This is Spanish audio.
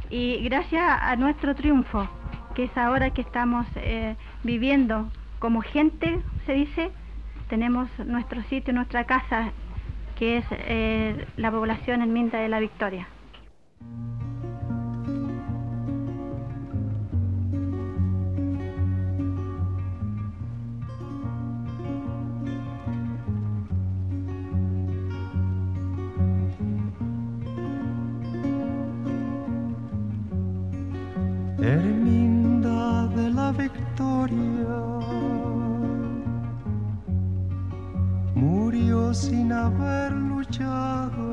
Y gracias a nuestro triunfo, que es ahora que estamos viviendo como gente, se dice, tenemos nuestro sitio, nuestra casa, que es la población en Minda de la Victoria. Herminda de la Victoria murió sin haber luchado